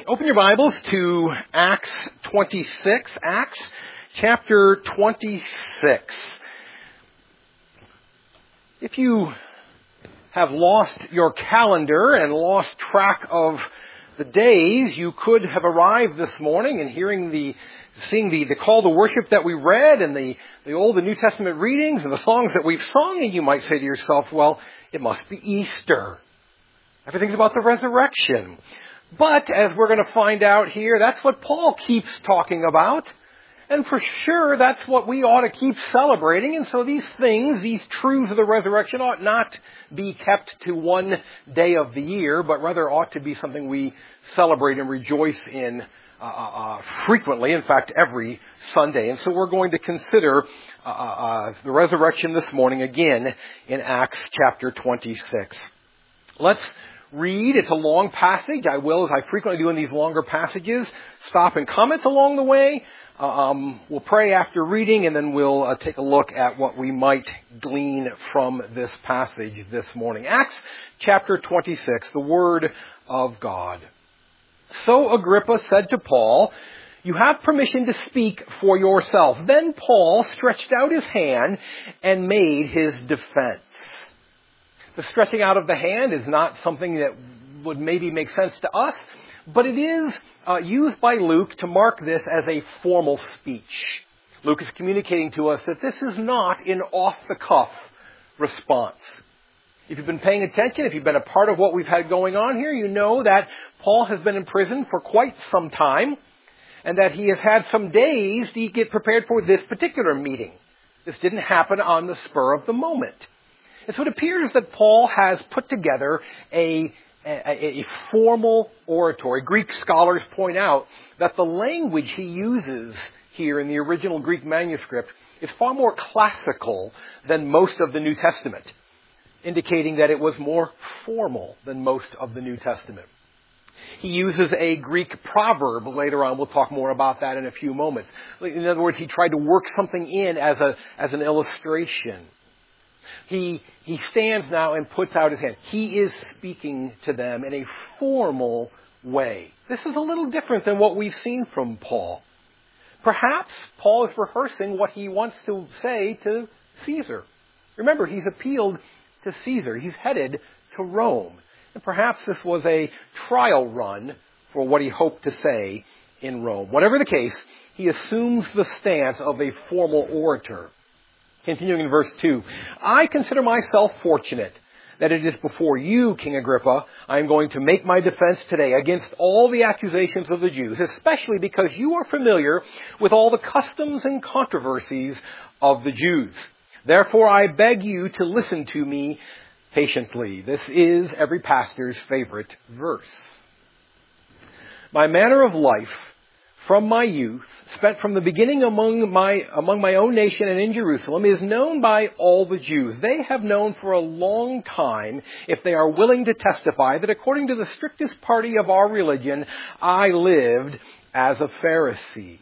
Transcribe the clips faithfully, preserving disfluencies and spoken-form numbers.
Open your Bibles to Acts twenty-six, Acts chapter twenty-six. If you have lost your calendar and lost track of the days, you could have arrived this morning and hearing the, seeing the, the call to worship that we read and the, the Old and New Testament readings and the songs that we've sung, and you might say to yourself, well, it must be Easter. Everything's about the resurrection. But, as we're going to find out here, that's what Paul keeps talking about. And for sure, that's what we ought to keep celebrating. And so these things, these truths of the resurrection, ought not be kept to one day of the year, but rather ought to be something we celebrate and rejoice in uh, uh, frequently, in fact, every Sunday. And so we're going to consider uh, uh, the resurrection this morning again in Acts chapter twenty-six. Let's read. It's a long passage. I will, as I frequently do in these longer passages, stop and comment along the way. Um, we'll pray after reading, and then we'll uh, take a look at what we might glean from this passage this morning. Acts chapter twenty-six, the Word of God. So Agrippa said to Paul, "You have permission to speak for yourself." Then Paul stretched out his hand and made his defense. The stretching out of the hand is not something that would maybe make sense to us, but it is uh, used by Luke to mark this as a formal speech. Luke is communicating to us that this is not an off-the-cuff response. If you've been paying attention, if you've been a part of what we've had going on here, you know that Paul has been in prison for quite some time, and that he has had some days to get prepared for this particular meeting. This didn't happen on the spur of the moment. And so it appears that Paul has put together a, a, a formal oratory. Greek scholars point out that the language he uses here in the original Greek manuscript is far more classical than most of the New Testament, indicating that it was more formal than most of the New Testament. He uses a Greek proverb later on. We'll talk more about that in a few moments. In other words, he tried to work something in as a as an illustration. He he stands now and puts out his hand. He is speaking to them in a formal way. This is a little different than what we've seen from Paul. Perhaps Paul is rehearsing what he wants to say to Caesar. Remember, he's appealed to Caesar. He's headed to Rome. And perhaps this was a trial run for what he hoped to say in Rome. Whatever the case, he assumes the stance of a formal orator. Continuing in verse two, "I consider myself fortunate that it is before you, King Agrippa, I am going to make my defense today against all the accusations of the Jews, especially because you are familiar with all the customs and controversies of the Jews. Therefore, I beg you to listen to me patiently." This is every pastor's favorite verse. "My manner of life from my youth, spent from the beginning among my among my own nation and in Jerusalem, is known by all the Jews. They have known for a long time, if they are willing to testify, that according to the strictest party of our religion, I lived as a Pharisee."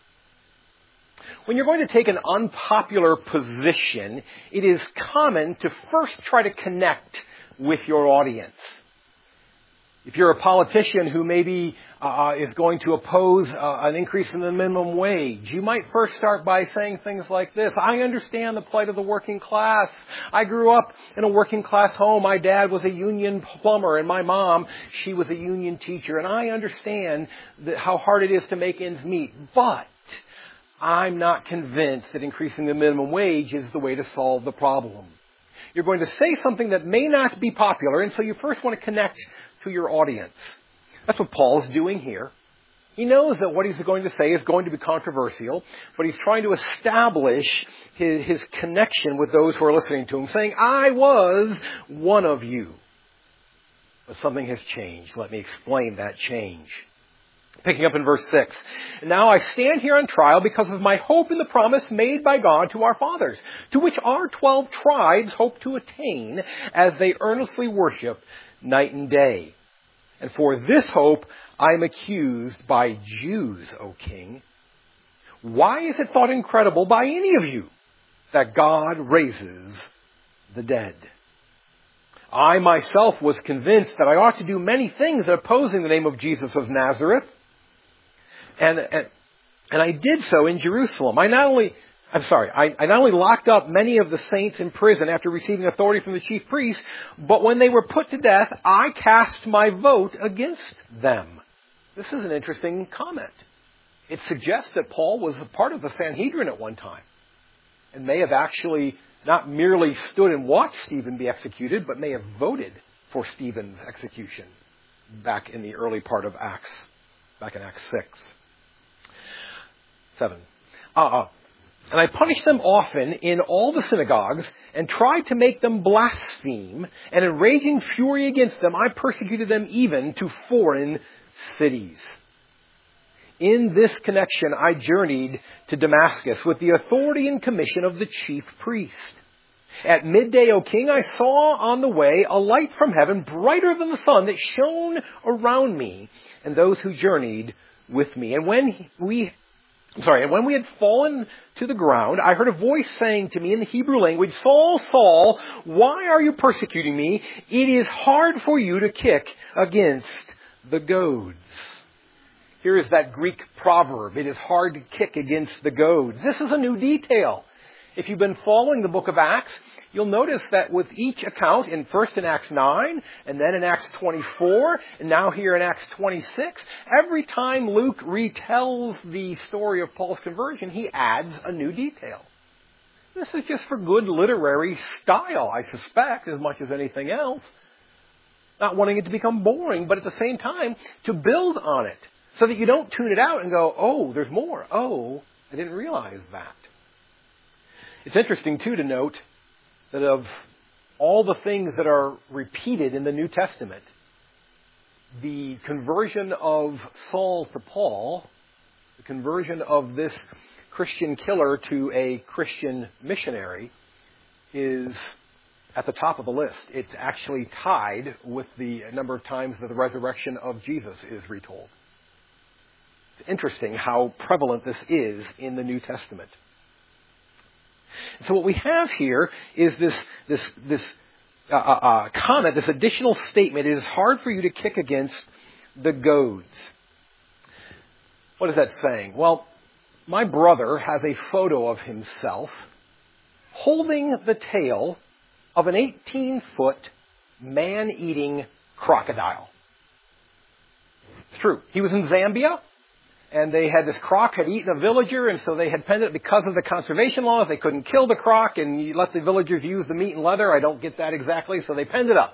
When you're going to take an unpopular position, it is common to first try to connect with your audience. If you're a politician who maybe uh, is going to oppose uh, an increase in the minimum wage, you might first start by saying things like this: "I understand the plight of the working class. I grew up in a working class home. My dad was a union plumber and my mom, she was a union teacher. And I understand that how hard it is to make ends meet. But I'm not convinced that increasing the minimum wage is the way to solve the problem." You're going to say something that may not be popular, and so you first want to connect to your audience. That's what Paul's doing here. He knows that what he's going to say is going to be controversial, but he's trying to establish his, his connection with those who are listening to him, saying, "I was one of you." But something has changed. Let me explain that change. Picking up in verse six. "Now I stand here on trial because of my hope in the promise made by God to our fathers, to which our twelve tribes hope to attain as they earnestly worship night and day. And for this hope I am accused by Jews, O king. Why is it thought incredible by any of you that God raises the dead?" I myself was convinced that I ought to do many things opposing the name of Jesus of Nazareth. And, and, and I did so in Jerusalem. I not only, I'm sorry, I, I not only locked up many of the saints in prison after receiving authority from the chief priests, but when they were put to death, I cast my vote against them. This is an interesting comment. It suggests that Paul was a part of the Sanhedrin at one time and may have actually not merely stood and watched Stephen be executed, but may have voted for Stephen's execution back in the early part of Acts, back in Acts six. seven. Uh-uh. And I punished them often in all the synagogues and tried to make them blaspheme, and in raging fury against them, I persecuted them even to foreign cities. In this connection, I journeyed to Damascus with the authority and commission of the chief priest. At midday, O king, I saw on the way a light from heaven, brighter than the sun, that shone around me and those who journeyed with me. And when we, I'm sorry, and when we had fallen to the ground, I heard a voice saying to me in the Hebrew language, Saul, Saul, why are you persecuting me? It is hard for you to kick against the goads. Here is that Greek proverb. It is hard to kick against the goads. This is a new detail. If you've been following the book of Acts, you'll notice that with each account, in first in Acts nine, and then in Acts twenty-four, and now here in Acts twenty-six, every time Luke retells the story of Paul's conversion, he adds a new detail. This is just for good literary style, I suspect, as much as anything else. Not wanting it to become boring, but at the same time, to build on it. So that you don't tune it out and go, oh, there's more. Oh, I didn't realize that. It's interesting, too, to note that of all the things that are repeated in the New Testament, the conversion of Saul to Paul, the conversion of this Christian killer to a Christian missionary, is at the top of the list. It's actually tied with the number of times that the resurrection of Jesus is retold. It's interesting how prevalent this is in the New Testament. So what we have here is this this this uh, uh, comment, this additional statement. It is hard for you to kick against the goads. What is that saying? Well, my brother has a photo of himself holding the tail of an eighteen-foot man-eating crocodile. It's true. He was in Zambia. And they had this croc had eaten a villager, and so they had penned it because of the conservation laws. They couldn't kill the croc and you let the villagers use the meat and leather. I don't get that exactly, so they penned it up.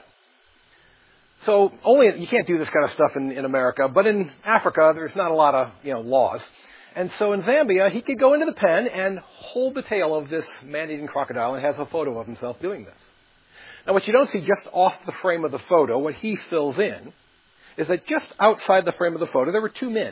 So only you can't do this kind of stuff in, in America, but in Africa there's not a lot of you know laws. And so in Zambia he could go into the pen and hold the tail of this man-eating crocodile, and has a photo of himself doing this. Now what you don't see just off the frame of the photo, what he fills in, is that just outside the frame of the photo there were two men.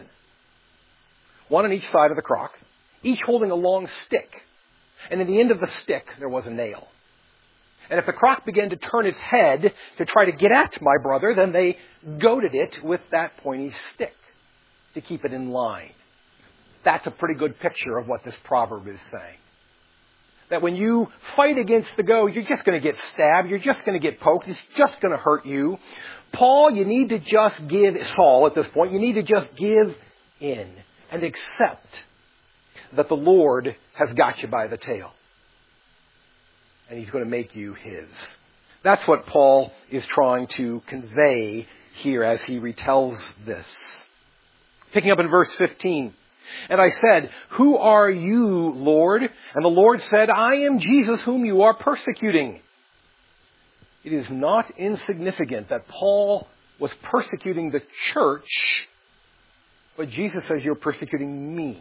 One on each side of the croc, each holding a long stick. And at the end of the stick, there was a nail. And if the croc began to turn its head to try to get at my brother, then they goaded it with that pointy stick to keep it in line. That's a pretty good picture of what this proverb is saying. That when you fight against the goad, you're just going to get stabbed, you're just going to get poked, it's just going to hurt you. Paul, you need to just give, Saul at this point, you need to just give in. And accept that the Lord has got you by the tail. And He's going to make you His. That's what Paul is trying to convey here as he retells this. Picking up in verse fifteen. And I said, who are you, Lord? And the Lord said, I am Jesus whom you are persecuting. It is not insignificant that Paul was persecuting the church, but Jesus says, you're persecuting me.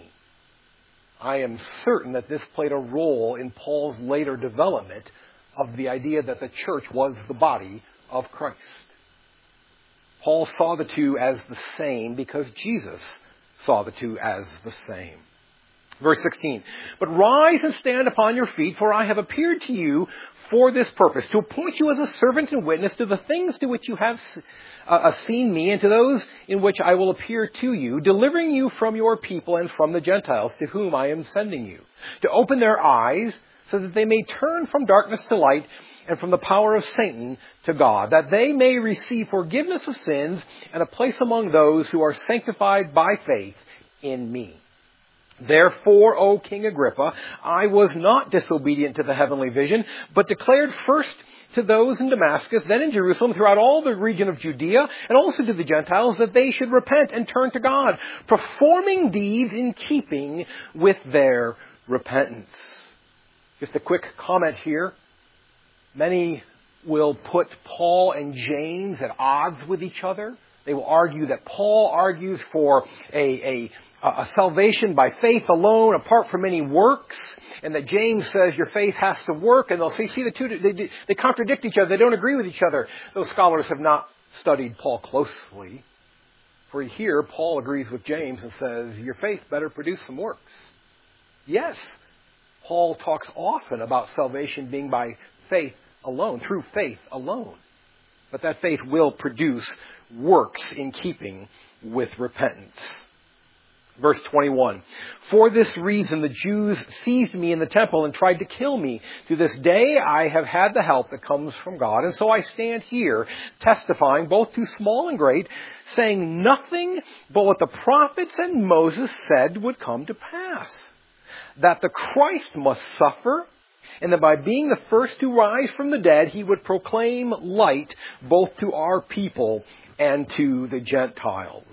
I am certain that this played a role in Paul's later development of the idea that the church was the body of Christ. Paul saw the two as the same because Jesus saw the two as the same. Verse sixteen, but rise and stand upon your feet, for I have appeared to you for this purpose, to appoint you as a servant and witness to the things to which you have uh, seen me, and to those in which I will appear to you, delivering you from your people and from the Gentiles, to whom I am sending you, to open their eyes, so that they may turn from darkness to light, and from the power of Satan to God, that they may receive forgiveness of sins and a place among those who are sanctified by faith in me. Therefore, O King Agrippa, I was not disobedient to the heavenly vision, but declared first to those in Damascus, then in Jerusalem, throughout all the region of Judea, and also to the Gentiles, that they should repent and turn to God, performing deeds in keeping with their repentance. Just a quick comment here. Many will put Paul and James at odds with each other. They will argue that Paul argues for a, a, a salvation by faith alone, apart from any works, and that James says your faith has to work, and they'll see, see the two, they, they contradict each other. They don't agree with each other. Those scholars have not studied Paul closely. For here, Paul agrees with James and says, your faith better produce some works. Yes, Paul talks often about salvation being by faith alone, through faith alone. But that faith will produce works in keeping with repentance. Verse twenty-one, for this reason the Jews seized me in the temple and tried to kill me. To this day I have had the help that comes from God, and so I stand here testifying both to small and great, saying nothing but what the prophets and Moses said would come to pass. That the Christ must suffer, and that by being the first to rise from the dead, he would proclaim light both to our people and to the Gentiles.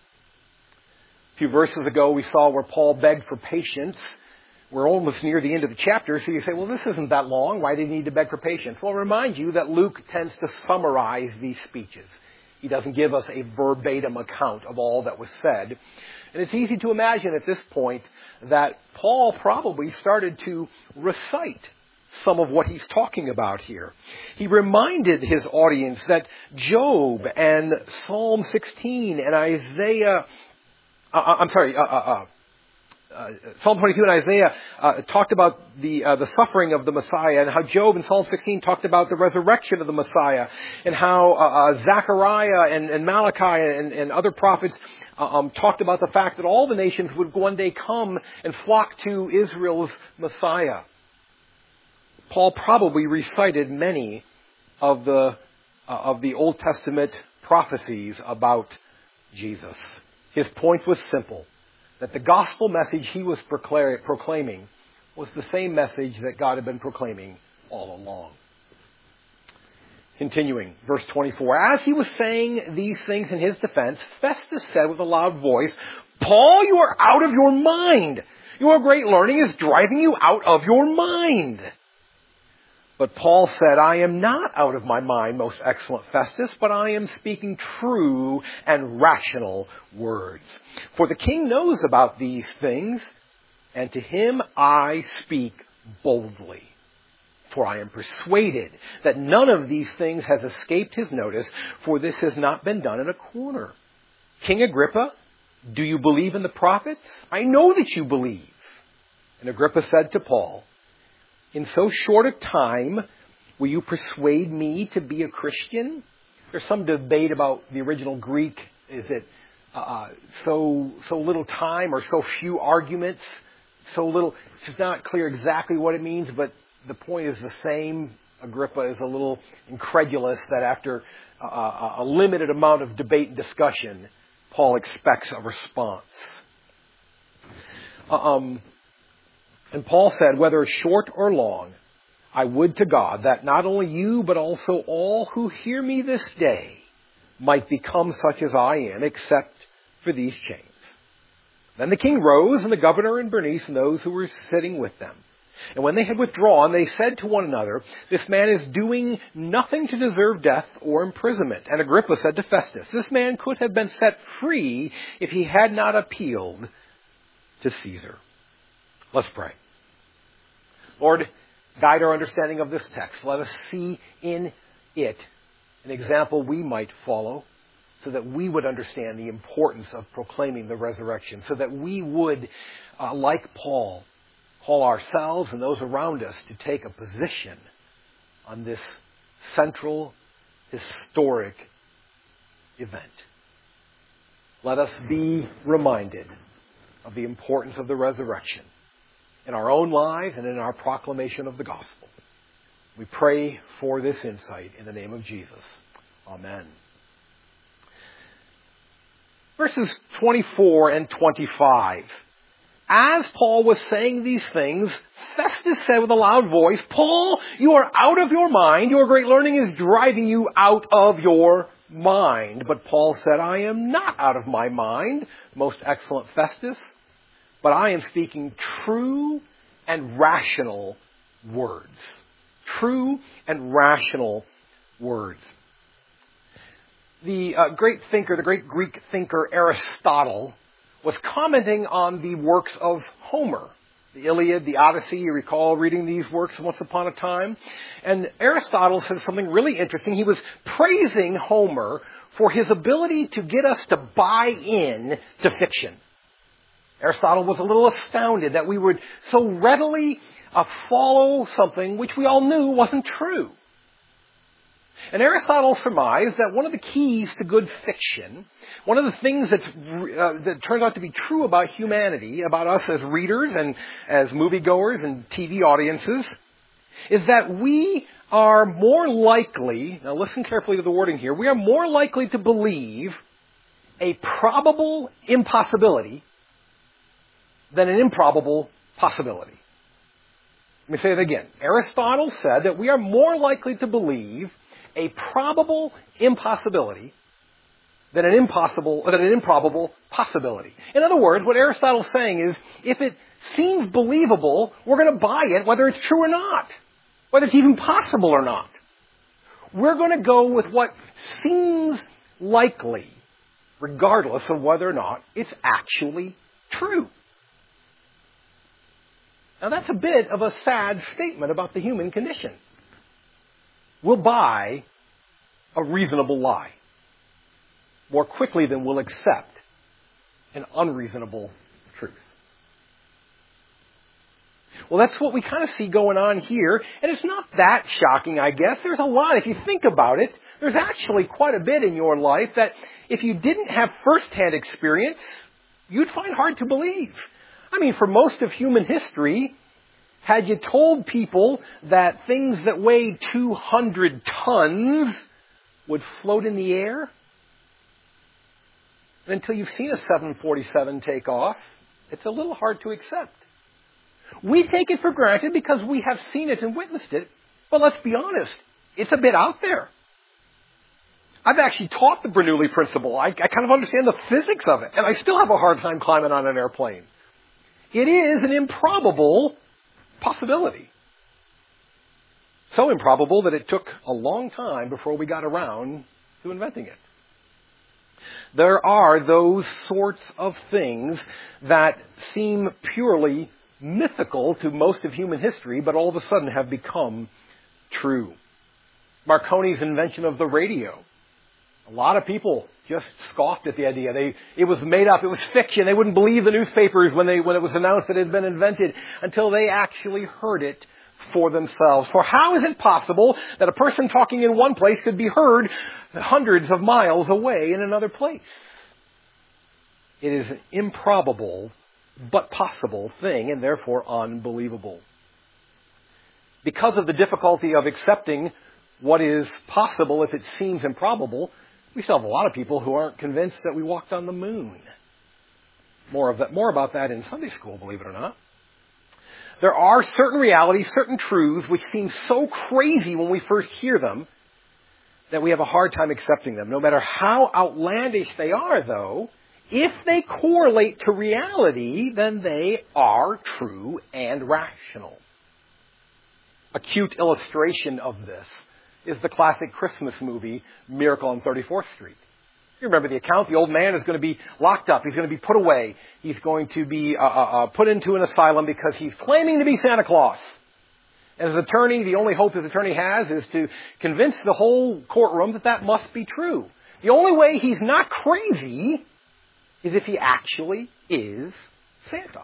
A few verses ago, we saw where Paul begged for patience. We're almost near the end of the chapter, so you say, well, this isn't that long. Why did he need to beg for patience? Well, I'll remind you that Luke tends to summarize these speeches. He doesn't give us a verbatim account of all that was said. And it's easy to imagine at this point that Paul probably started to recite some of what he's talking about here. He reminded his audience that Job and Psalm sixteen and Isaiah, uh, I'm sorry, uh, uh, uh, Psalm twenty-two and Isaiah uh, talked about the uh, the suffering of the Messiah, and how Job and Psalm sixteen talked about the resurrection of the Messiah, and how uh, uh, Zechariah and, and Malachi and, and other prophets uh, um, talked about the fact that all the nations would one day come and flock to Israel's Messiah. Paul probably recited many of the uh, of the Old Testament prophecies about Jesus. His point was simple, that the gospel message he was proclaim- proclaiming was the same message that God had been proclaiming all along. Continuing, verse twenty-four. As he was saying these things in his defense, Festus said with a loud voice, Paul, you are out of your mind. Your great learning is driving you out of your mind. But Paul said, I am not out of my mind, most excellent Festus, but I am speaking true and rational words. For the king knows about these things, and to him I speak boldly. For I am persuaded that none of these things has escaped his notice, for this has not been done in a corner. King Agrippa, do you believe in the prophets? I know that you believe. And Agrippa said to Paul, in so short a time, will you persuade me to be a Christian? There's some debate about the original Greek. Is it uh, so so little time or so few arguments? So little. It's not clear exactly what it means, but the point is the same. Agrippa is a little incredulous that after a, a limited amount of debate and discussion, Paul expects a response. Uh, um. And Paul said, whether short or long, I would to God that not only you, but also all who hear me this day might become such as I am, except for these chains. Then the king rose, and the governor and Bernice and those who were sitting with them. And when they had withdrawn, they said to one another, this man is doing nothing to deserve death or imprisonment. And Agrippa said to Festus, this man could have been set free if he had not appealed to Caesar. Let's pray. Lord, guide our understanding of this text. Let us see in it an example we might follow so that we would understand the importance of proclaiming the resurrection, so that we would, uh, like Paul, call ourselves and those around us to take a position on this central, historic event. Let us be reminded of the importance of the resurrection in our own lives and in our proclamation of the gospel. We pray for this insight in the name of Jesus. Amen. Verses twenty-four and twenty-five. As Paul was saying these things, Festus said with a loud voice, "Paul, you are out of your mind. Your great learning is driving you out of your mind." But Paul said, "I am not out of my mind, most excellent Festus, but I am speaking true and rational words." True and rational words. The uh, great thinker, the great Greek thinker Aristotle, was commenting on the works of Homer, the Iliad, the Odyssey. You recall reading these works once upon a time. And Aristotle says something really interesting. He was praising Homer for his ability to get us to buy in to fiction. Aristotle was a little astounded that we would so readily uh, follow something which we all knew wasn't true. And Aristotle surmised that one of the keys to good fiction, one of the things that's, uh, that turns out to be true about humanity, about us as readers and as moviegoers and T V audiences, is that we are more likely, now listen carefully to the wording here, we are more likely to believe a probable impossibility than an improbable possibility. Let me say it again. Aristotle said that we are more likely to believe a probable impossibility than an impossible, than an improbable possibility. In other words, what Aristotle's saying is, if it seems believable, we're going to buy it whether it's true or not, whether it's even possible or not. We're going to go with what seems likely, regardless of whether or not it's actually true. Now that's a bit of a sad statement about the human condition. We'll buy a reasonable lie more quickly than we'll accept an unreasonable truth. Well, that's what we kind of see going on here, and it's not that shocking, I guess. There's a lot, if you think about it, there's actually quite a bit in your life that if you didn't have first-hand experience, you'd find hard to believe. I mean, for most of human history, had you told people that things that weighed two hundred tons would float in the air? And until you've seen a seven forty-seven take off, it's a little hard to accept. We take it for granted because we have seen it and witnessed it, but let's be honest, it's a bit out there. I've actually taught the Bernoulli principle. I, I kind of understand the physics of it, and I still have a hard time climbing on an airplane. It is an improbable possibility. So improbable that it took a long time before we got around to inventing it. There are those sorts of things that seem purely mythical to most of human history, but all of a sudden have become true. Marconi's invention of the radio. A lot of people just scoffed at the idea. They, it was made up. It was fiction. They wouldn't believe the newspapers when they, when it was announced that it had been invented until they actually heard it for themselves. For how is it possible that a person talking in one place could be heard hundreds of miles away in another place? It is an improbable but possible thing, and therefore unbelievable. Because of the difficulty of accepting what is possible if it seems improbable, we still have a lot of people who aren't convinced that we walked on the moon. More of that, more about that in Sunday school, believe it or not. There are certain realities, certain truths, which seem so crazy when we first hear them that we have a hard time accepting them. No matter how outlandish they are, though, if they correlate to reality, then they are true and rational. A cute illustration of this is the classic Christmas movie, Miracle on thirty-fourth Street. You remember the account? The old man is going to be locked up. He's going to be put away. He's going to be uh, uh, put into an asylum because he's claiming to be Santa Claus. As an attorney, the only hope his attorney has is to convince the whole courtroom that that must be true. The only way he's not crazy is if he actually is Santa.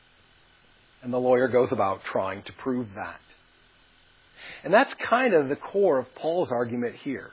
And the lawyer goes about trying to prove that. And that's kind of the core of Paul's argument here.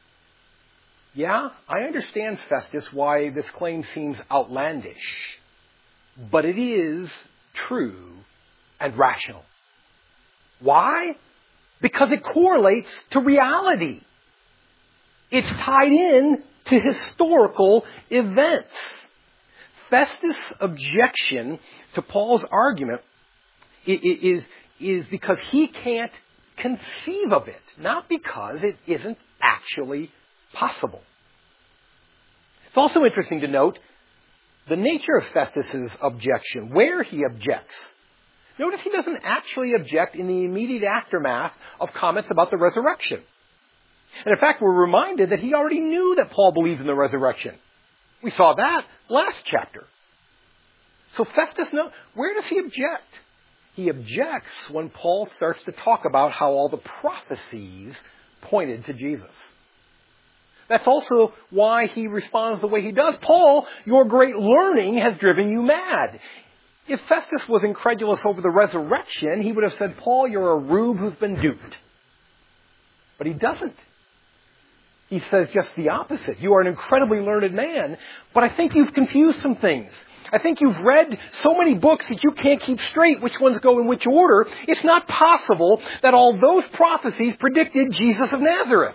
Yeah, I understand, Festus, why this claim seems outlandish, but it is true and rational. Why? because it correlates to reality. It's tied in to historical events. Festus' objection to Paul's argument is, is because he can't conceive of it, not because it isn't actually possible. It's also interesting to note the nature of Festus' objection, where he objects. Notice he doesn't actually object in the immediate aftermath of comments about the resurrection. And in fact, we're reminded that he already knew that Paul believed in the resurrection. We saw that last chapter. So Festus, no, where does he object? He objects when Paul starts to talk about how all the prophecies pointed to Jesus. That's also why he responds the way he does. Paul, your great learning has driven you mad. If Festus was incredulous over the resurrection, he would have said, Paul, you're a rube who's been duped. But he doesn't. He says just the opposite. You are an incredibly learned man, but I think you've confused some things. I think you've read so many books that you can't keep straight which ones go in which order. It's not possible that all those prophecies predicted Jesus of Nazareth.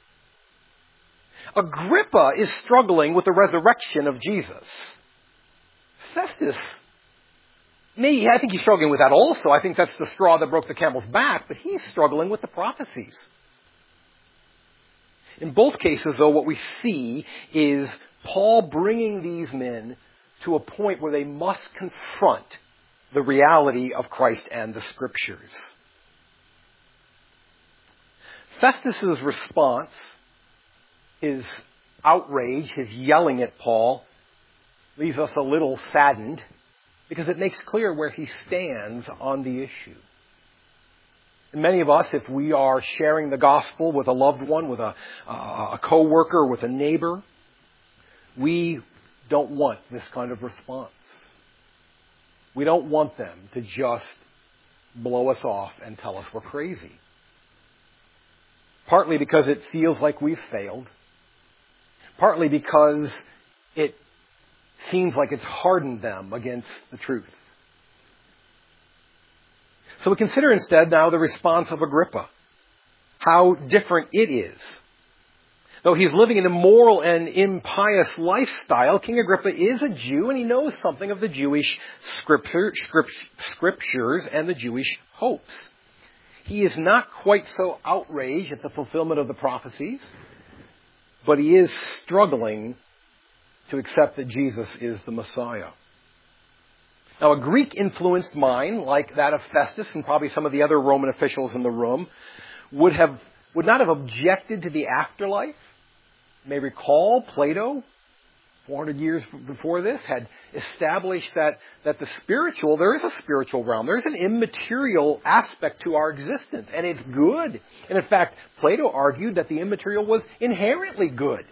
Agrippa is struggling with the resurrection of Jesus. Festus, me, I think he's struggling with that also. I think that's the straw that broke the camel's back, but he's struggling with the prophecies. In both cases, though, what we see is Paul bringing these men to a point where they must confront the reality of Christ and the Scriptures. Festus' response, his outrage, his yelling at Paul, leaves us a little saddened because it makes clear where he stands on the issue. And many of us, if we are sharing the gospel with a loved one, with a, uh, a co-worker, with a neighbor, we don't want this kind of response. We don't want them to just blow us off and tell us we're crazy. Partly because it feels like we've failed. Partly because it seems like it's hardened them against the truth. So we consider instead now the response of Agrippa. How different it is. Though he's living an immoral and impious lifestyle, King Agrippa is a Jew and he knows something of the Jewish scripture, script, scriptures and the Jewish hopes. He is not quite so outraged at the fulfillment of the prophecies, but he is struggling to accept that Jesus is the Messiah. Now, a Greek-influenced mind, like that of Festus and probably some of the other Roman officials in the room, would have would not have objected to the afterlife. You may recall Plato, four hundred years before this, had established that, that the spiritual, there is a spiritual realm. There is an immaterial aspect to our existence, and it's good. And in fact, Plato argued that the immaterial was inherently good.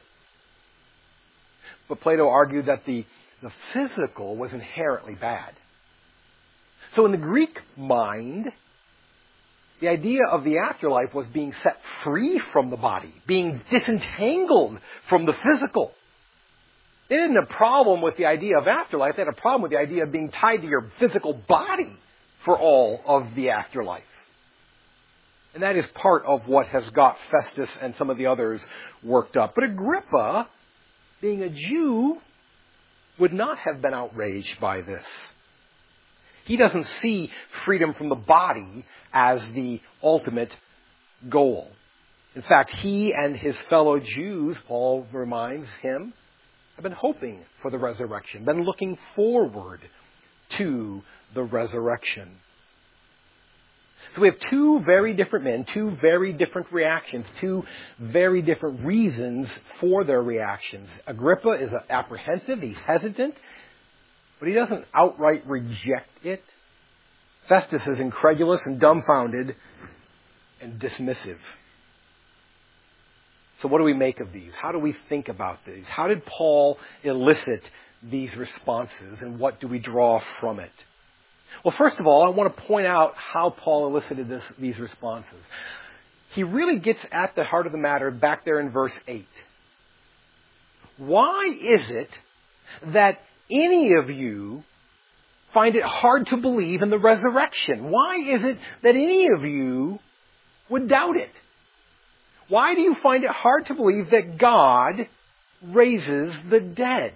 But Plato argued that the, the physical was inherently bad. So in the Greek mind, the idea of the afterlife was being set free from the body, being disentangled from the physical. They didn't have a problem with the idea of afterlife. They had a problem with the idea of being tied to your physical body for all of the afterlife. And that is part of what has got Festus and some of the others worked up. But Agrippa, being a Jew, would not have been outraged by this. He doesn't see freedom from the body as the ultimate goal. In fact, he and his fellow Jews, Paul reminds him, have been hoping for the resurrection, been looking forward to the resurrection. So we have two very different men, two very different reactions, two very different reasons for their reactions. Agrippa is apprehensive, he's hesitant, but he doesn't outright reject it. Festus is incredulous and dumbfounded and dismissive. So what do we make of these? How do we think about these? How did Paul elicit these responses, and what do we draw from it? Well, first of all, I want to point out how Paul elicited this, these responses. He really gets at the heart of the matter back there in verse eight. Why is it that any of you find it hard to believe in the resurrection? Why is it that any of you would doubt it? Why do you find it hard to believe that God raises the dead?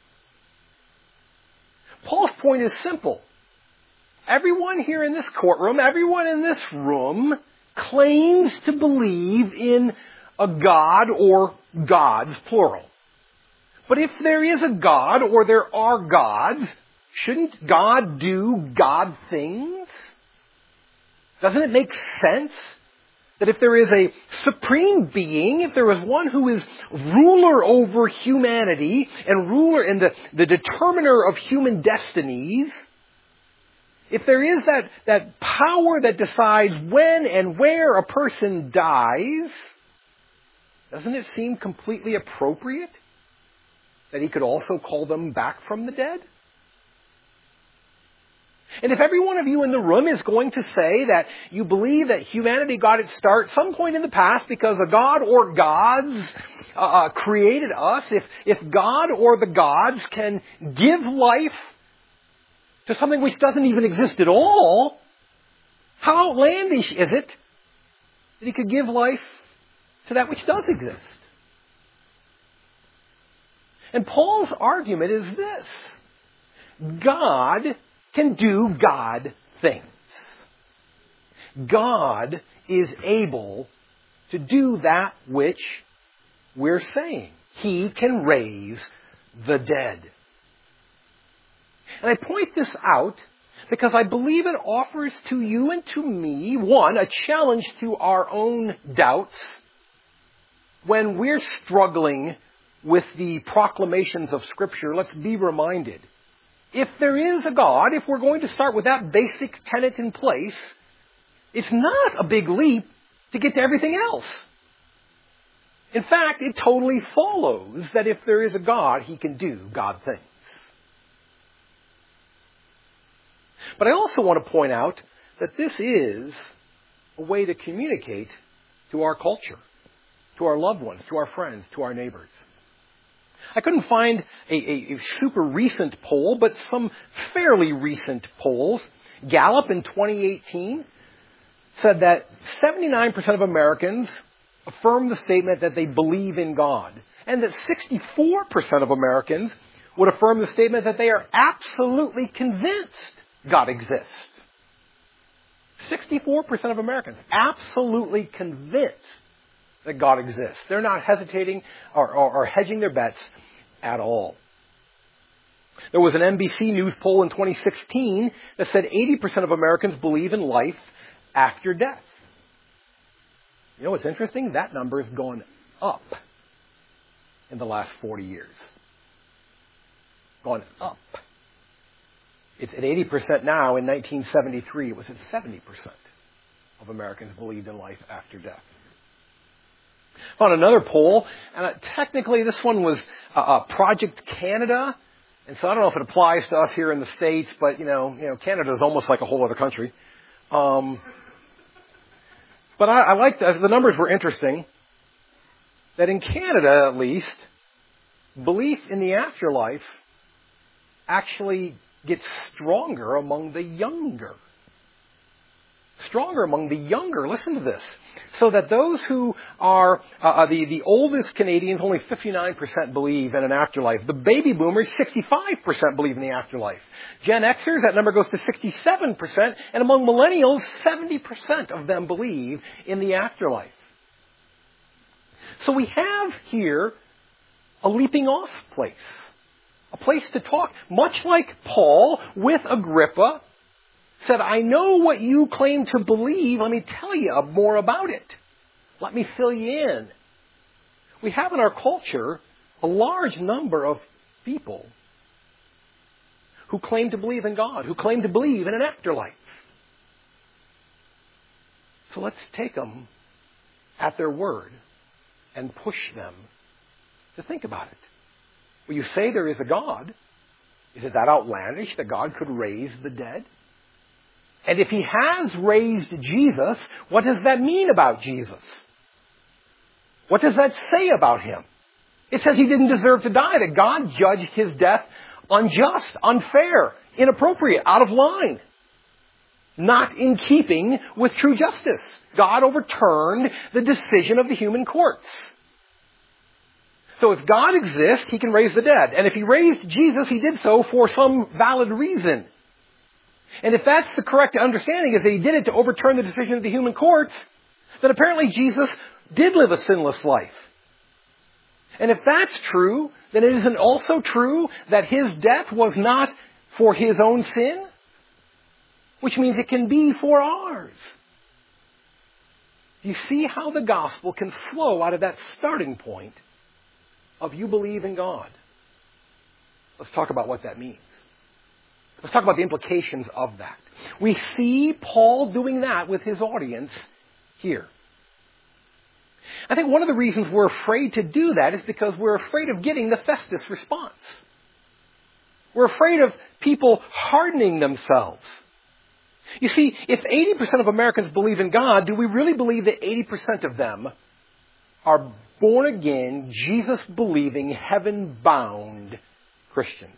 Paul's point is simple. Everyone here in this courtroom, everyone in this room claims to believe in a God or gods, plural. But if there is a God or there are gods, shouldn't God do God things? Doesn't it make sense that if there is a supreme being, if there is one who is ruler over humanity and ruler and the, the determiner of human destinies, if there is that, that power that decides when and where a person dies, doesn't it seem completely appropriate that he could also call them back from the dead? And if every one of you in the room is going to say that you believe that humanity got its start some point in the past because a God or gods uh, uh, created us, if, if God or the gods can give life to something which doesn't even exist at all, how outlandish is it that he could give life to that which does exist? And Paul's argument is this: God can do God things. God is able to do that which we're saying. He can raise the dead. And I point this out because I believe it offers to you and to me, one, a challenge to our own doubts when we're struggling with the proclamations of Scripture. Let's be reminded, if there is a God, if we're going to start with that basic tenet in place, it's not a big leap to get to everything else. In fact, it totally follows that if there is a God, He can do God things. But I also want to point out that this is a way to communicate to our culture, to our loved ones, to our friends, to our neighbors. I couldn't find a, a, a super recent poll, but some fairly recent polls. Gallup in twenty eighteen said that seventy-nine percent of Americans affirm the statement that they believe in God, and that sixty-four percent of Americans would affirm the statement that they are absolutely convinced God exists. sixty-four percent of Americans absolutely convinced that God exists. They're not hesitating or, or, or hedging their bets at all. There was an N B C News poll in twenty sixteen that said eighty percent of Americans believe in life after death. You know what's interesting? That number has gone up in the last forty years. Gone up. It's at eighty percent now. In nineteen seventy-three, it was at seventy percent of Americans believed in life after death. Found another poll, and uh, technically this one was uh, uh, Project Canada, and so I don't know if it applies to us here in the States, but you know, you know, Canada is almost like a whole other country. Um, but I, I like the, the numbers were interesting. That in Canada, at least, belief in the afterlife actually gets stronger among the younger. Stronger among the younger. Listen to this. So that those who are uh, the, the oldest Canadians, only fifty-nine percent believe in an afterlife. The baby boomers, sixty-five percent believe in the afterlife. Gen Xers, that number goes to sixty-seven percent. And among millennials, seventy percent of them believe in the afterlife. So we have here a leaping off place. A place to talk. Much like Paul with Agrippa said, I know what you claim to believe. Let me tell you more about it. Let me fill you in. We have in our culture a large number of people who claim to believe in God, who claim to believe in an afterlife. So let's take them at their word and push them to think about it. Well, you say there is a God. Is it that outlandish that God could raise the dead? And if He has raised Jesus, what does that mean about Jesus? What does that say about Him? It says He didn't deserve to die, that God judged His death unjust, unfair, inappropriate, out of line. not in keeping with true justice. God overturned the decision of the human courts. So if God exists, He can raise the dead. And if He raised Jesus, He did so for some valid reason. And if that's the correct understanding, is that He did it to overturn the decision of the human courts, then apparently Jesus did live a sinless life. And if that's true, then it isn't also true that His death was not for His own sin? Which means it can be for ours. You see how the gospel can flow out of that starting point of you believe in God. Let's talk about what that means. Let's talk about the implications of that. We see Paul doing that with his audience here. I think one of the reasons we're afraid to do that is because we're afraid of getting the Festus response. We're afraid of people hardening themselves. You see, if eighty percent of Americans believe in God, do we really believe that eighty percent of them are born-again, Jesus-believing, heaven-bound Christians?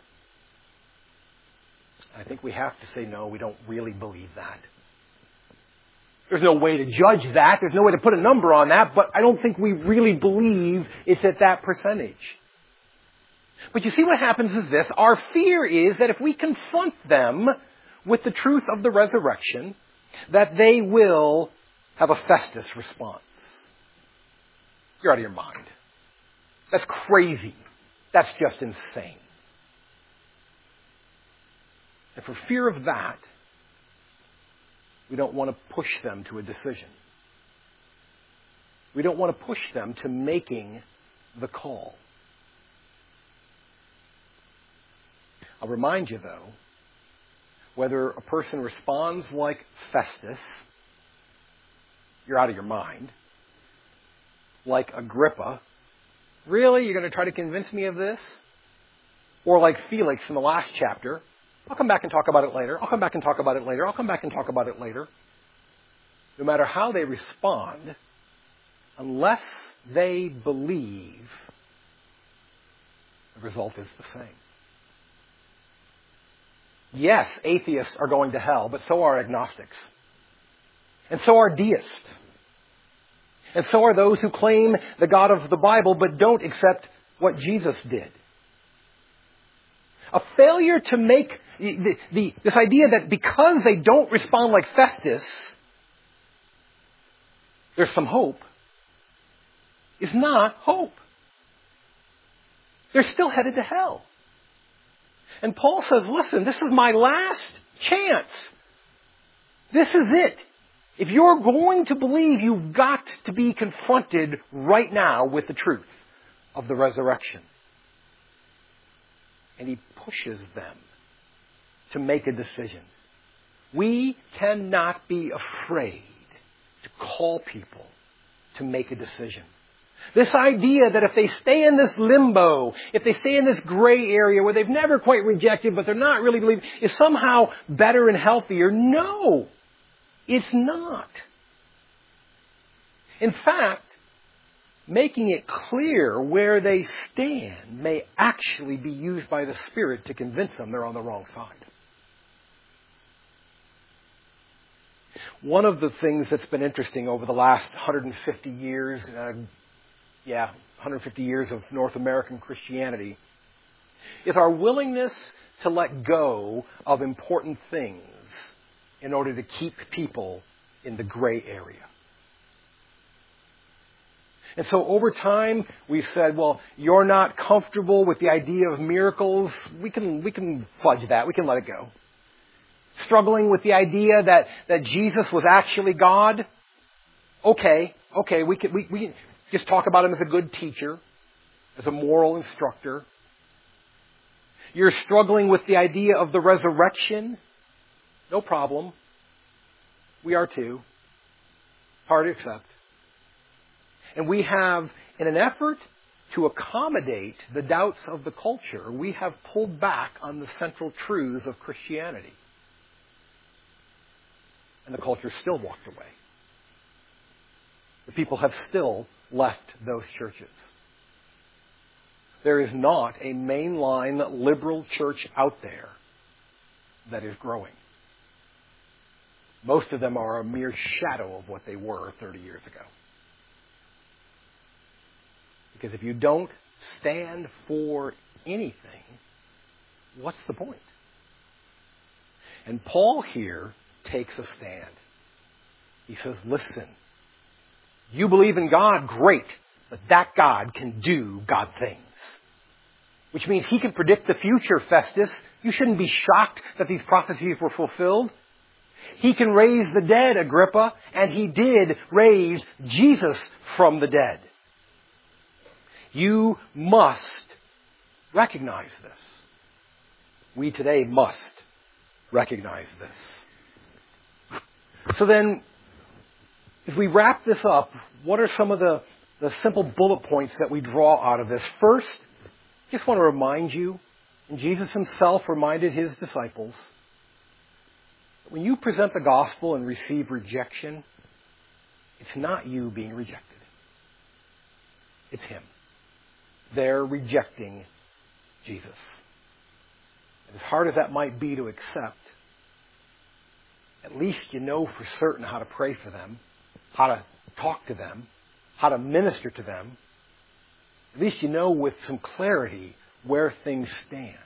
I think we have to say no, we don't really believe that. There's no way to judge that. There's no way to put a number on that, but I don't think we really believe it's at that percentage. But you see what happens is this. Our fear is that if we confront them with the truth of the resurrection, that they will have a Festus response. You're out of your mind. That's crazy. That's just insane. And for fear of that, we don't want to push them to a decision. We don't want to push them to making the call. I'll remind you, though, whether a person responds like Festus, you're out of your mind, like Agrippa, really, you're going to try to convince me of this? Or like Felix in the last chapter, I'll come back and talk about it later, I'll come back and talk about it later, I'll come back and talk about it later. No matter how they respond, unless they believe, the result is the same. Yes, atheists are going to hell, but so are agnostics. And so are deists. And so are those who claim the God of the Bible, but don't accept what Jesus did. A failure to make the, the, this idea that because they don't respond like Festus, there's some hope, is not hope. They're still headed to hell. And Paul says, listen, this is my last chance. This is it. If you're going to believe, you've got to be confronted right now with the truth of the resurrection. And he pushes them to make a decision. We cannot be afraid to call people to make a decision. This idea that if they stay in this limbo, if they stay in this gray area where they've never quite rejected, but they're not really believing, is somehow better and healthier. No, it's not. In fact, making it clear where they stand may actually be used by the Spirit to convince them they're on the wrong side. One of the things that's been interesting over the last one hundred fifty years, uh, yeah, one hundred fifty years of North American Christianity, is our willingness to let go of important things in order to keep people in the gray area. And so over time, we've said, well, you're not comfortable with the idea of miracles. We can, we can fudge that. We can let it go. Struggling with the idea that, that Jesus was actually God. Okay, okay, we can, we, we can just talk about him as a good teacher, as a moral instructor. You're struggling with the idea of the resurrection. No problem. We are too. Hard to accept. And we have, in an effort to accommodate the doubts of the culture, we have pulled back on the central truths of Christianity. And the culture still walked away. The people have still left those churches. There is not a mainline liberal church out there that is growing. Most of them are a mere shadow of what they were thirty years ago. Because if you don't stand for anything, what's the point? And Paul here takes a stand. He says, listen, you believe in God, great, but that God can do God things. Which means he can predict the future, Festus. You shouldn't be shocked that these prophecies were fulfilled. He can raise the dead, Agrippa, and he did raise Jesus from the dead. You must recognize this. We today must recognize this. So then, as we wrap this up, what are some of the, the simple bullet points that we draw out of this? First, I just want to remind you, and Jesus himself reminded his disciples, that when you present the gospel and receive rejection, it's not you being rejected. It's him. They're rejecting Jesus. And as hard as that might be to accept, at least you know for certain how to pray for them, how to talk to them, how to minister to them. At least you know with some clarity where things stand.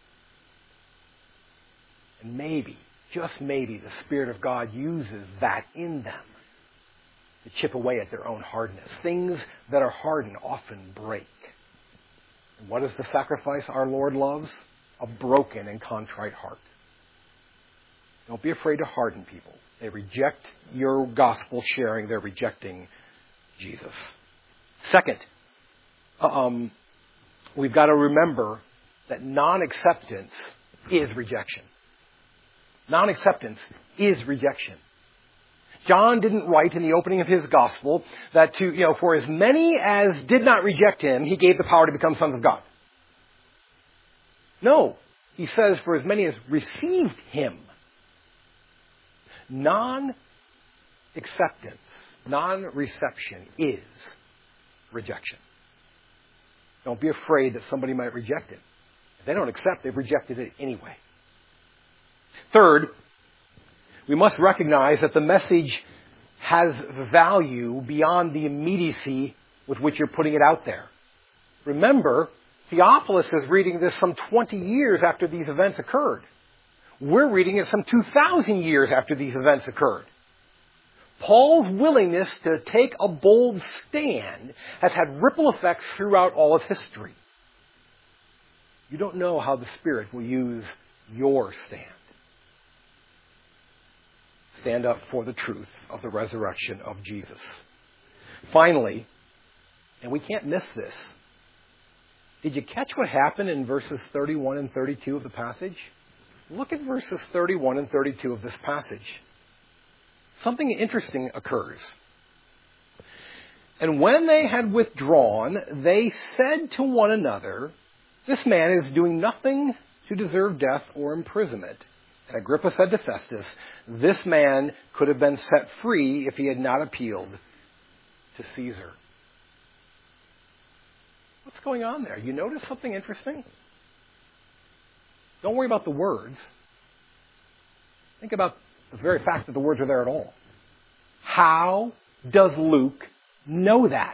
And maybe, just maybe, the Spirit of God uses that in them to chip away at their own hardness. Things that are hardened often break. And what is the sacrifice our Lord loves? A broken and contrite heart. Don't be afraid to harden people. They reject your gospel sharing. They're rejecting Jesus. Second, um, we've got to remember that non-acceptance is rejection. Non-acceptance is rejection. John didn't write in the opening of his gospel that to, you know, for as many as did not reject him, he gave the power to become sons of God. No, he says for as many as received him. Non-acceptance, non-reception is rejection. Don't be afraid that somebody might reject it. If they don't accept, they've rejected it anyway. Third, we must recognize that the message has value beyond the immediacy with which you're putting it out there. Remember, Theophilus is reading this some twenty years after these events occurred. We're reading it some two thousand years after these events occurred. Paul's willingness to take a bold stand has had ripple effects throughout all of history. You don't know how the Spirit will use your stand. Stand up for the truth of the resurrection of Jesus. Finally, and we can't miss this, did you catch what happened in verses thirty-one and thirty-two of the passage? Look at verses thirty-one and thirty-two of this passage. Something interesting occurs. And when they had withdrawn, they said to one another, "This man is doing nothing to deserve death or imprisonment." And Agrippa said to Festus, "This man could have been set free if he had not appealed to Caesar." What's going on there? You notice something interesting? Don't worry about the words. Think about the very fact that the words are there at all. How does Luke know that?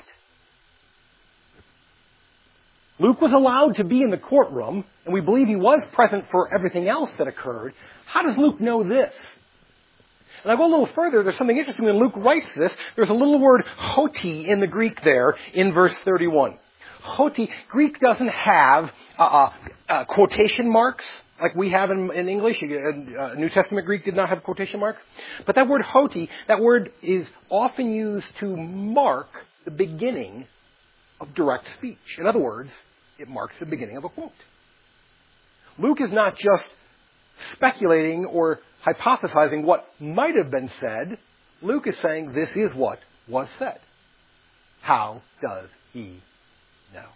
Luke was allowed to be in the courtroom, and we believe he was present for everything else that occurred. How does Luke know this? And I go a little further. There's something interesting when Luke writes this. There's a little word hoti in the Greek there in verse thirty-one. Hoti, Greek doesn't have uh, uh, uh, quotation marks like we have in, in English. Uh, New Testament Greek did not have quotation marks. But that word hoti, that word is often used to mark the beginning of direct speech. In other words, it marks the beginning of a quote. Luke is not just speculating or hypothesizing what might have been said. Luke is saying this is what was said. How does he know?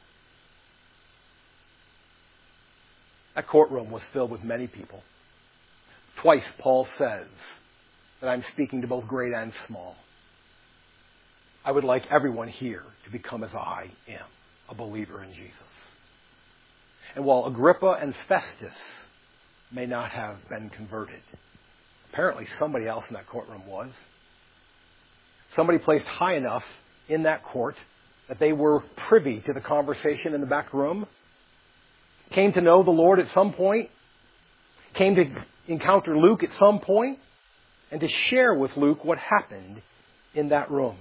That courtroom was filled with many people. Twice Paul says that I'm speaking to both great and small. I would like everyone here to become as I am, a believer in Jesus. And while Agrippa and Festus may not have been converted, Apparently somebody else in that courtroom was. Somebody placed high enough in that court that they were privy to the conversation in the back room, came to know the Lord at some point, came to encounter Luke at some point, and to share with Luke what happened in that room.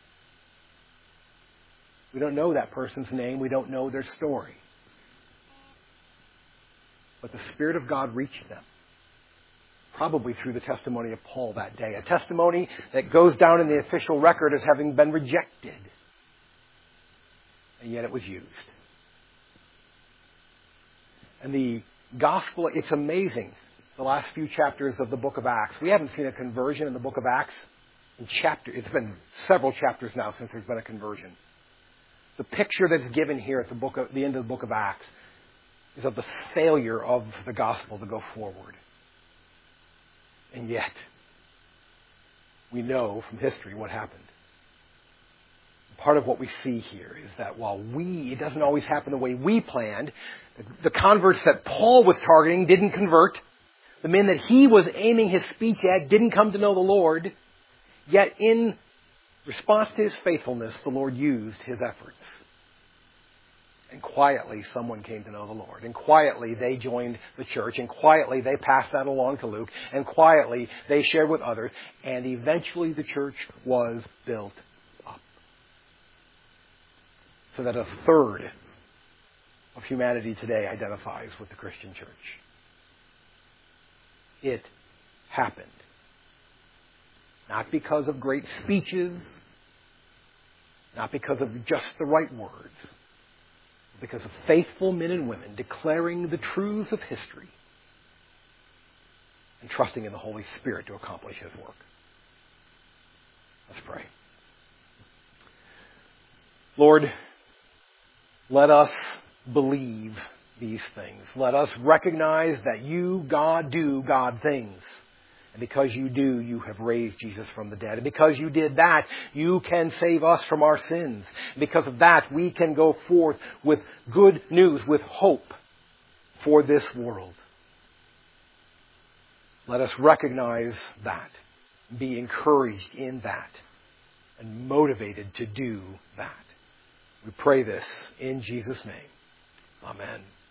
We don't know that person's name. We don't know their story. But the Spirit of God reached them, probably through the testimony of Paul that day, a testimony that goes down in the official record as having been rejected. And yet it was used. And the gospel, it's amazing, the last few chapters of the book of Acts. We haven't seen a conversion in the book of Acts in chapter. It's been several chapters now since there's been a conversion. The picture that's given here at the book of, the end of the book of Acts is of the failure of the gospel to go forward. And yet, we know from history what happened. Part of what we see here is that while we, it doesn't always happen the way we planned, the converts that Paul was targeting didn't convert. The men that he was aiming his speech at didn't come to know the Lord. Yet in response to his faithfulness, the Lord used his efforts. And quietly, someone came to know the Lord. And quietly, they joined the church. And quietly, they passed that along to Luke. And quietly, they shared with others. And eventually, the church was built up. So that a third of humanity today identifies with the Christian church. It happened. Not because of great speeches. Not because of just the right words. Because of faithful men and women declaring the truths of history and trusting in the Holy Spirit to accomplish His work. Let's pray. Lord, let us believe these things. Let us recognize that you, God, do God things. And because you do, you have raised Jesus from the dead. And because you did that, you can save us from our sins. And because of that, we can go forth with good news, with hope for this world. Let us recognize that, be encouraged in that, and motivated to do that. We pray this in Jesus' name. Amen.